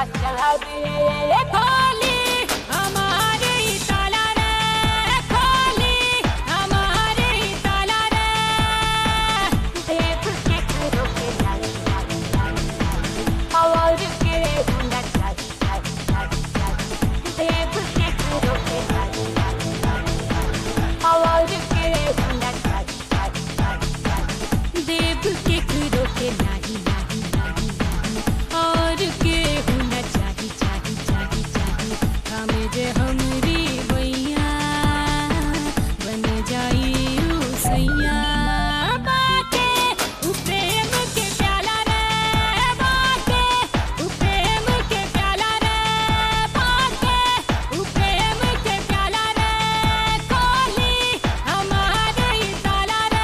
चला दे खोली हमारे ताला रे खोली हमारे ताला रे देख के करो के लाई लाई लाई और के गुंडा चाही चाही चाही चाही देख के करो के लाई लाई लाई और के गुंडा चाही चाही चाही चाही देख के करो के नाही नाही नाही नाही और के गुंडा चाही चाही चाही चाही हमें जे हमरी भैया बन जाई ऊ सैया बाके ऊ प्रेम के प्याला रे बाके ऊ प्रेम के प्याला रे बाके ऊ प्रेम के प्याला रे खोली हमारे ताला रे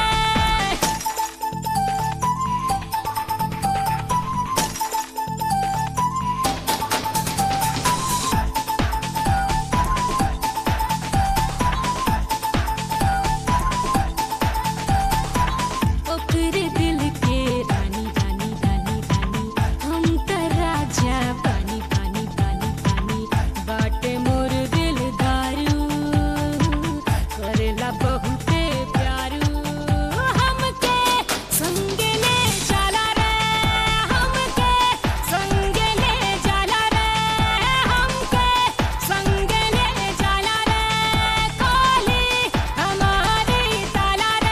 ओकरे दिल के रानी रानी रानी रानी हम त राजा पानी पानी पानी पानी बाटे मोर दिल दारू करेला बहुते प्यारू हमके संग ले जाला रे हमके संग ले जाला रे हमके संग ले जाला रे खोली हमारे ताला रे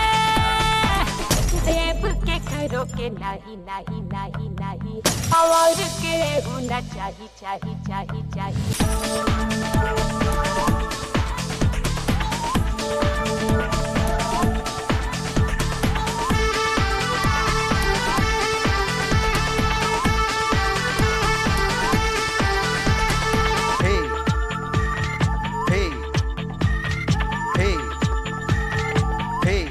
देव के करो के नाही नाही नाही नाही और के गुंडा चाही चाही चाही चाही Hey, hey, hey, hey.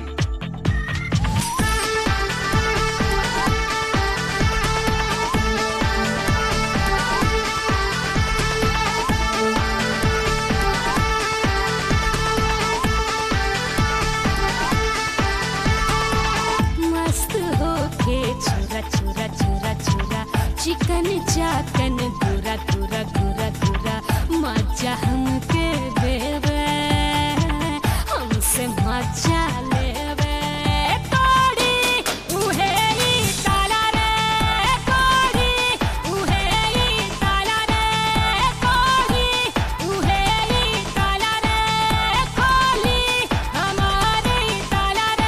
मस्त होके छुरा छुरा छुरा छुरा चिकन चाकन गुरा गुरा गुरा गुरा मजा हमके देवे हमसे मजा लेवे कोड़ी उहे ही ताला रे कोड़ी उहे ही ताला रे कोड़ी उहे ही ताला रे खोली हमारे ताला रे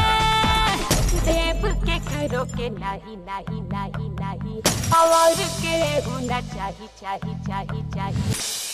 देव के करो के नाही नाही नाही नाही और के गुंडा चाही चाही चाही चाही